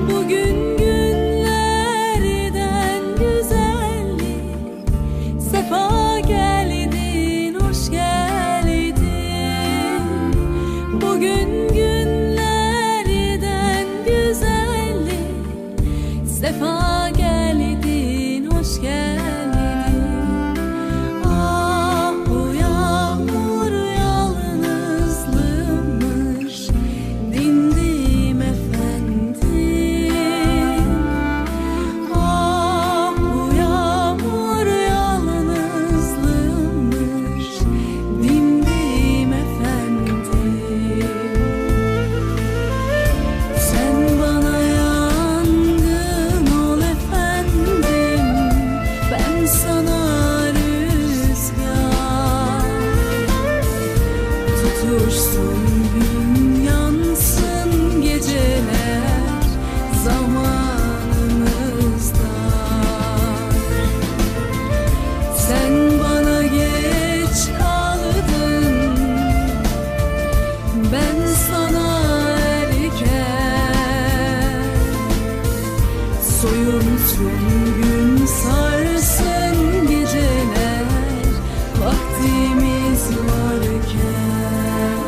Bugün günlerden güzellik, sefa geldin, hoş geldin. Bugün günlerden güzellik, sefa geldin, hoş geldin. Ah bu yağmur yalnızlığımış, dindim efendim. Ah bu yağmur yalnızlığımış, dindim efendim. Sen bana yangın ol efendim, ben sana rüzgar. Tutuşsun gün, yansın geceler, zamanımızda. Sen bana geç kaldın, ben sana erken. Soyunsun gün, sarsın geceler, vaktimiz varken.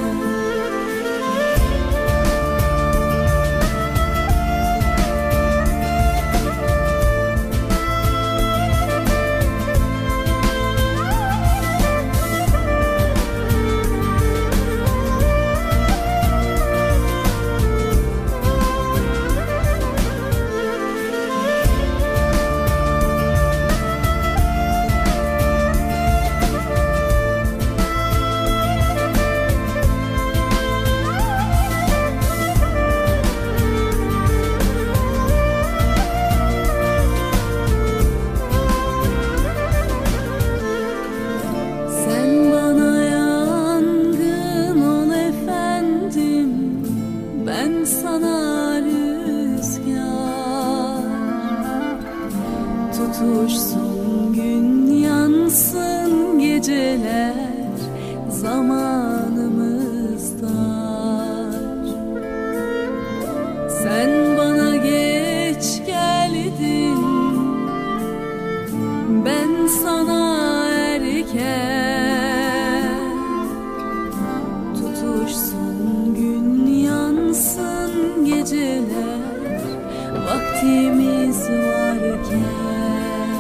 Sen bana yangın ol efendim, ben sana rüzgar. Tutuşsun gün, yansın geceler, zamanımız dar. Sen bana geç geldin, ben sana erken. Tutuşsun gün, yansın geceler, vaktimiz varken.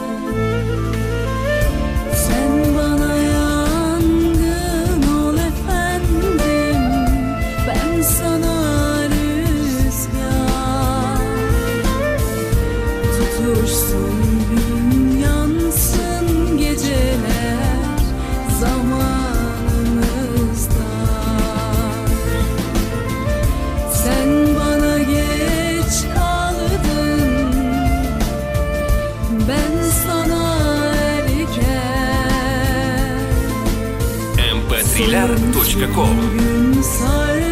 Sen bana yangın ol efendim, ben sana rüzgar. Tutuşsun gün, yansın geceler, zamanımızda. Sen bana geç kaldın, ben sana erken. mp3lar.com Gün, sarsın